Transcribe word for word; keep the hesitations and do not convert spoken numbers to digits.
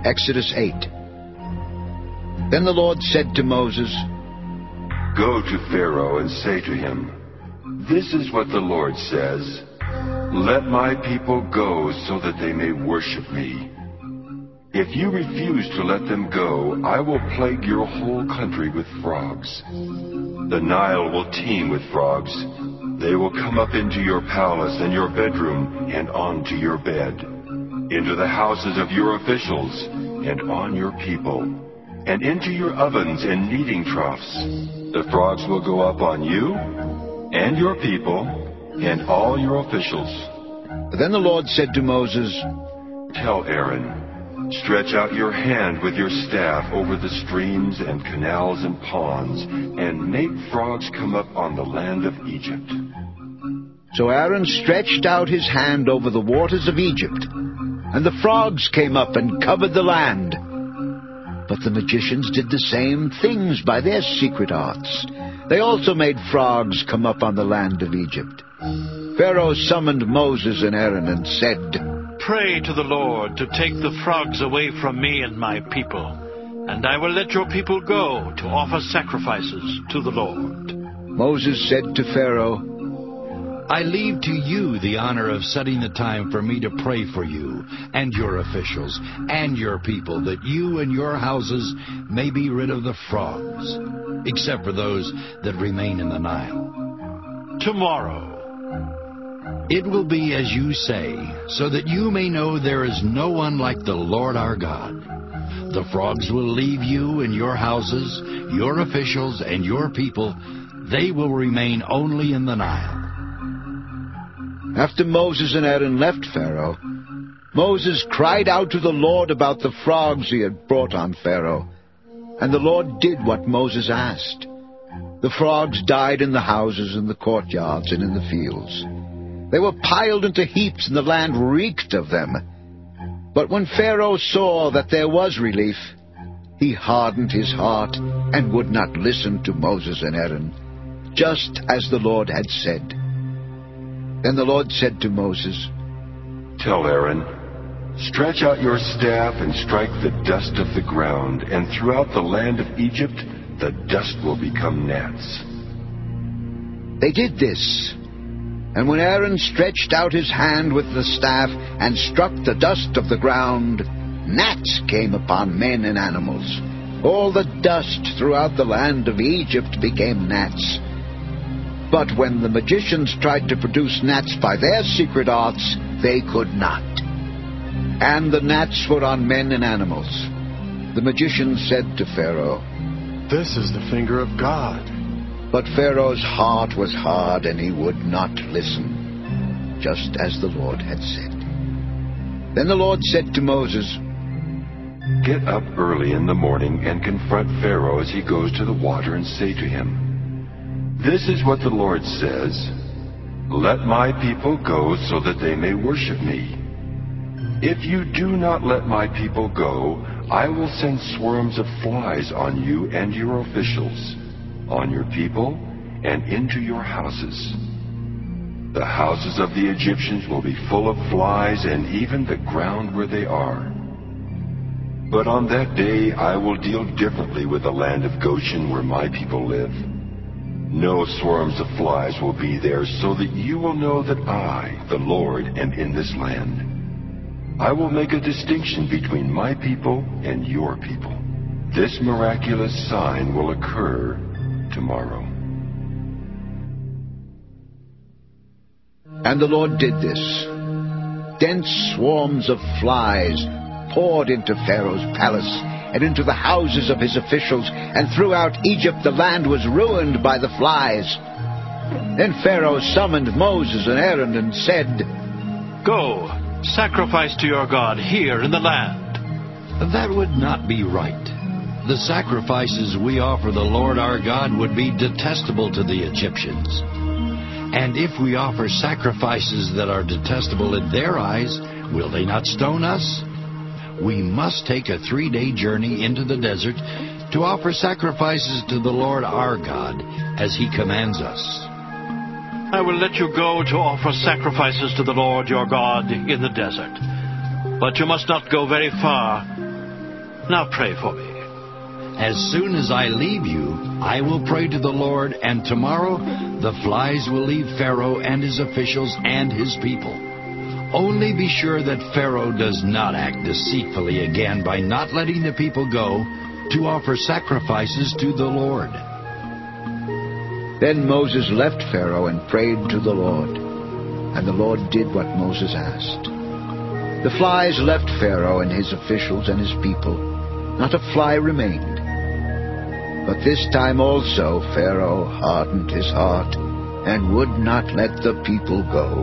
Exodus eight. Then the Lord said to Moses, Go to Pharaoh and say to him, This is what the Lord says, Let my people go so that they may worship me. If you refuse to let them go, I will plague your whole country with frogs. The Nile will teem with frogs. They will come up into your palace and your bedroom and onto your bed, into the houses of your officials and on your people, and into your ovens and kneading troughs. The frogs will go up on you and your people and all your officials. Then the Lord said to Moses, Tell Aaron, Stretch out your hand with your staff over the streams and canals and ponds, and make frogs come up on the land of Egypt. So Aaron stretched out his hand over the waters of Egypt, and the frogs came up and covered the land. But the magicians did the same things by their secret arts. They also made frogs come up on the land of Egypt. Pharaoh summoned Moses and Aaron and said, Pray to the Lord to take the frogs away from me and my people, and I will let your people go to offer sacrifices to the Lord. Moses said to Pharaoh, I leave to you the honor of setting the time for me to pray for you and your officials and your people, that you and your houses may be rid of the frogs, except for those that remain in the Nile. Tomorrow it will be as you say, so that you may know there is no one like the Lord our God. The frogs will leave you and your houses, your officials, and your people. They will remain only in the Nile. After Moses and Aaron left Pharaoh, Moses cried out to the Lord about the frogs he had brought on Pharaoh. And the Lord did what Moses asked. The frogs died in the houses, in the courtyards, and in the fields. They were piled into heaps, and the land reeked of them. But when Pharaoh saw that there was relief, he hardened his heart and would not listen to Moses and Aaron, just as the Lord had said. Then the Lord said to Moses, Tell Aaron, Stretch out your staff and strike the dust of the ground, and throughout the land of Egypt the dust will become gnats. They did this. And when Aaron stretched out his hand with the staff and struck the dust of the ground, gnats came upon men and animals. All the dust throughout the land of Egypt became gnats. But when the magicians tried to produce gnats by their secret arts, they could not. And the gnats were on men and animals. The magicians said to Pharaoh, This is the finger of God. But Pharaoh's heart was hard, and he would not listen, just as the Lord had said. Then the Lord said to Moses, Get up early in the morning and confront Pharaoh as he goes to the water, and say to him, This is what the Lord says, Let my people go so that they may worship me. If you do not let my people go, I will send swarms of flies on you and your officials, on your people, and into your houses. The houses of the Egyptians will be full of flies, and even the ground where they are. But on that day I will deal differently with the land of Goshen, where my people live. No swarms of flies will be there, so that you will know that I, the Lord, am in this land. I will make a distinction between my people and your people. This miraculous sign will occur tomorrow. And the Lord did this. Dense swarms of flies poured into Pharaoh's palace and into the houses of his officials, and throughout Egypt the land was ruined by the flies. Then Pharaoh summoned Moses and Aaron and said, Go, sacrifice to your God here in the land. That would not be right. The sacrifices we offer the Lord our God would be detestable to the Egyptians. And if we offer sacrifices that are detestable in their eyes, will they not stone us? We must take a three-day journey into the desert to offer sacrifices to the Lord our God, as he commands us. I will let you go to offer sacrifices to the Lord your God in the desert. But you must not go very far. Now pray for me." As soon as I leave you, I will pray to the Lord, and tomorrow the flies will leave Pharaoh and his officials and his people. Only be sure that Pharaoh does not act deceitfully again by not letting the people go to offer sacrifices to the Lord." Then Moses left Pharaoh and prayed to the Lord, and the Lord did what Moses asked. The flies left Pharaoh and his officials and his people. Not a fly remained. But this time also Pharaoh hardened his heart and would not let the people go.